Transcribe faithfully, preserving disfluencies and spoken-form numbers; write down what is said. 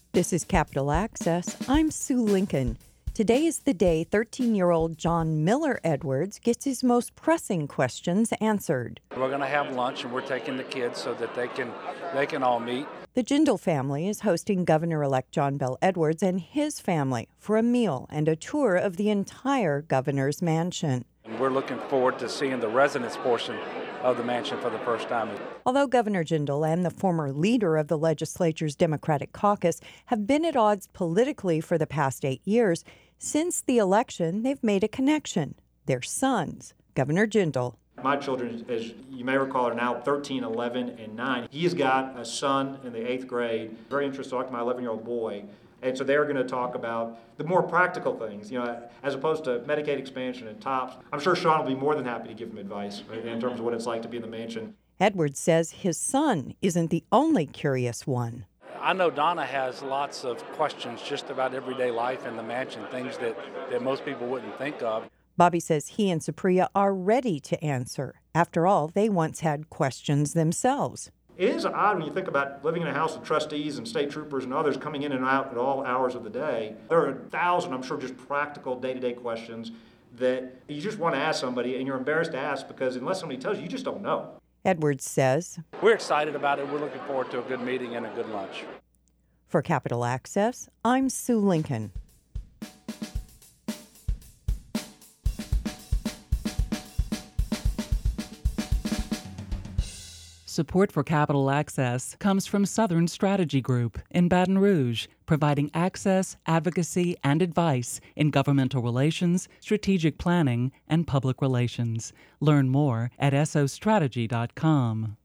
This is Capital Access. I'm Sue Lincoln. Today is the day thirteen-year-old John Miller Edwards gets his most pressing questions answered. We're going to have lunch, and we're taking the kids so that they can they can all meet. The Jindal family is hosting Governor-elect John Bel Edwards and his family for a meal and a tour of the entire governor's mansion. And we're looking forward to seeing the residence portion of the mansion for the first time. Although Governor Jindal and the former leader of the legislature's Democratic caucus have been at odds politically for the past eight years, since the election, they've made a connection. Their sons, Governor Jindal. My children, as you may recall, are now thirteen, eleven, and nine. He's got a son in the eighth grade, very interested to talk to my eleven-year-old boy. And so they're going to talk about the more practical things, you know, as opposed to Medicaid expansion and TOPS. I'm sure Sean will be more than happy to give him advice right, in terms of what it's like to be in the mansion. Edwards says his son isn't the only curious one. I know Donna has lots of questions just about everyday life in the mansion, things that, that most people wouldn't think of. Bobby says he and Supriya are ready to answer. After all, they once had questions themselves. It is odd when you think about living in a house of trustees and state troopers and others coming in and out at all hours of the day. There are a thousand, I'm sure, just practical day-to-day questions that you just want to ask somebody and you're embarrassed to ask because unless somebody tells you, you just don't know. Edwards says, We're excited about it. We're looking forward to a good meeting and a good lunch. For Capital Access, I'm Sue Lincoln. Support for Capital Access comes from Southern Strategy Group in Baton Rouge, providing access, advocacy, and advice in governmental relations, strategic planning, and public relations. Learn more at S O strategy dot com.